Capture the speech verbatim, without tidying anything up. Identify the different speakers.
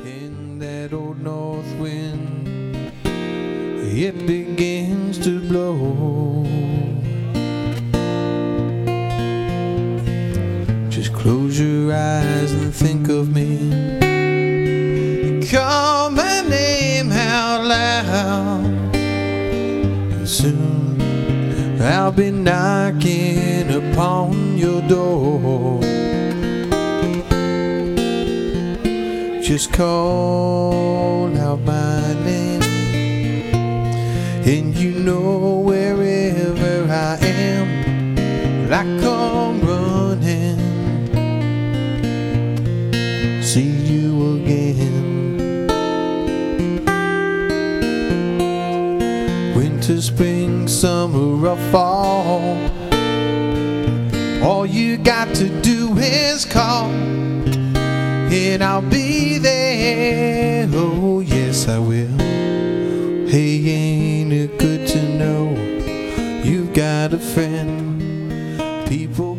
Speaker 1: in that old north wind, it begins to blow. Just close your eyes and think of me. Call my name out loud, and soon I'll be knocking upon your door. Just call out my name, and you know wherever I am, I come running, see you again. Winter, spring, summer, or fall, all you got to do is call, and I'll be there. Oh yes, I will. Hey, ain't it good to know you've got a friend? People